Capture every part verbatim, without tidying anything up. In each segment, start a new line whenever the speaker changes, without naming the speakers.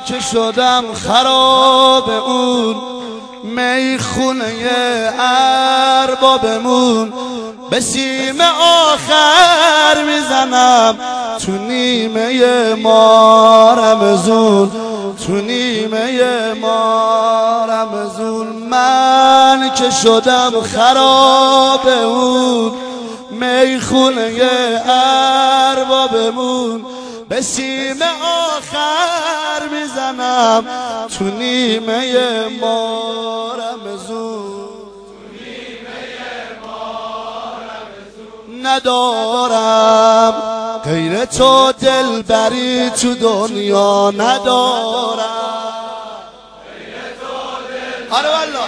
که شدم خراب اون میخونه اربابمون، به سیم آخر میزنم تو نیمه ما رمضون، تو نیمه ما رمضون. من که شدم خراب اون میخونه اربابمون، به سیم آخر میزنم تو نیمه ما رمضون. ندارم غیر تو دلبری تو دنیا، ندارم آره والله.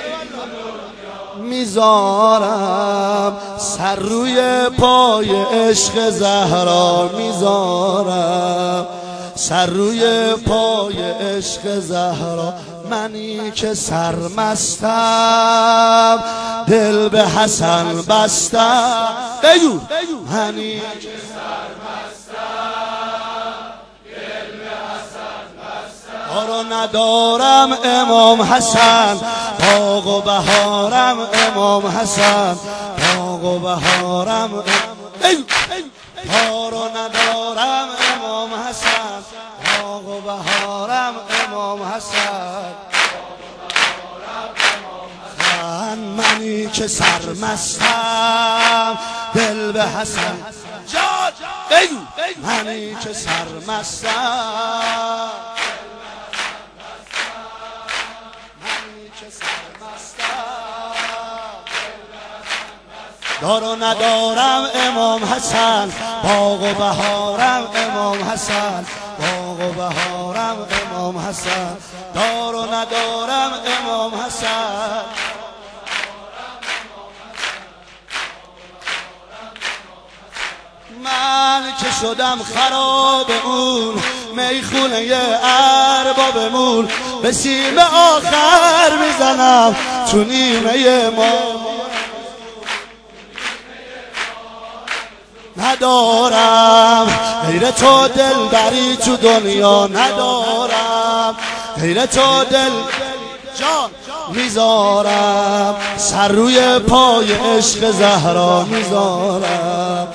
میذارم سر روی پای عشق زهرا، میذارم سر روی پای عشق زهرا. منی که سرمستم دل به حسن بستم، بگو منی که رو ندارم امام حسن، باغ و بهارم امام حسن، باغ و بهارم پارو ندارم امام حسن، باغ و بهارم امام حسن. من منی که سرمستم دل به حسن جان، بگو منی که سرمستم دارو ندارم امام حسن، باغ و بهارم امام حسن، باغ و بهارم امام حسن. دارو ندارم امام حسن. من که شدم خراب اون میخونه اربابمون، به سیم آخر میزنم تو نیمه ما. ندارم غیر تو دلبری تو دنیا، ندارم غیر تو دل جان. میذارم سر روی پای عشق زهرا، میذارم.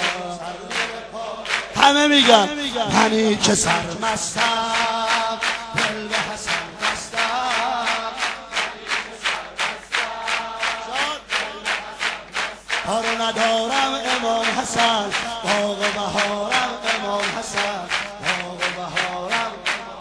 همه میگن منی که سرمستم دل به حسن بستم، کارو ندارم امام حسن، باغ و بهارم امام حسن، باغ و بهارم.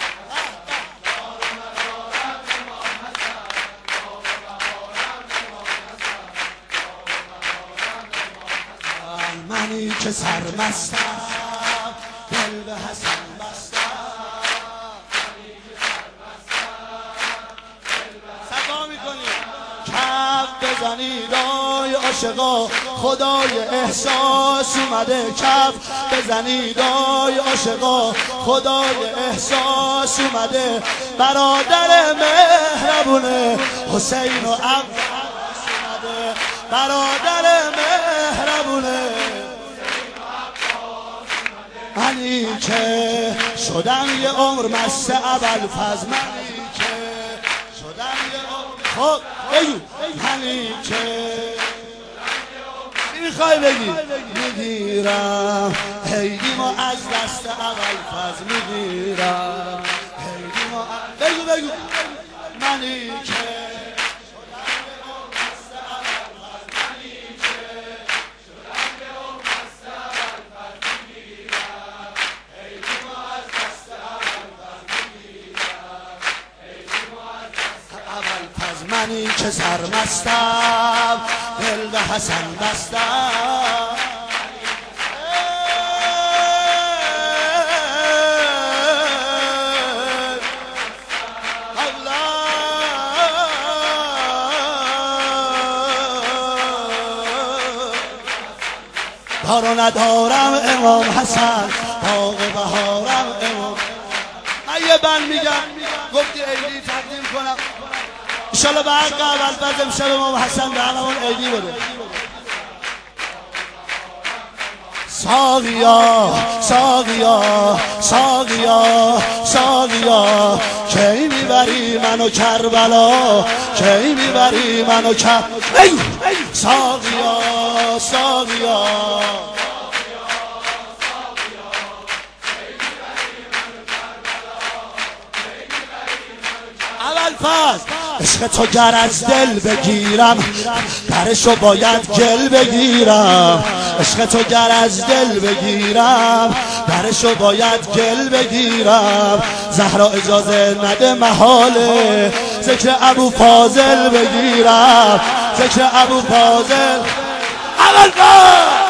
منی که سرمستم دل به حسن بستم، صفا میکنیم کف بزنید آی عاشقا، خدای احساس اومده. کف بزنید آی عاشقا، خدای احساس اومده. برادر مهربونه حسین و عباس اومده، برادر مهربونه. منی که شدم یه عمر مست ابوالفضل، منی که شدم یه عمر خب بگو منی که چی میخوای بگی؟ میگیرم حیدیمو از دست ابوالفضل، میگیرم حیدیمو بگو بگو منی که منی که سرمستم دل به حسن بستم. دارو ندارم امام حسن، باغ و بهارم امام. من یه بند میگم گفتی عیدی تقدیم کنم انشالله به حق ابوالفضل امشب امام حسن به همون عیدی بده. ساقیا ساقیا ساقیا ساقیا کی میبری منو کربلا کی میبری منو کر ساقیا ساقیا اول فاز عشق تو گر از دل بگیرم درشو باید گل بگیرم عشق تو گر از دل بگیرم درشو باید گل بگیرم زهرا اجازه نده محاله ذکر ابو فاضل بگیرم ذکر ابو فاضل اول فاز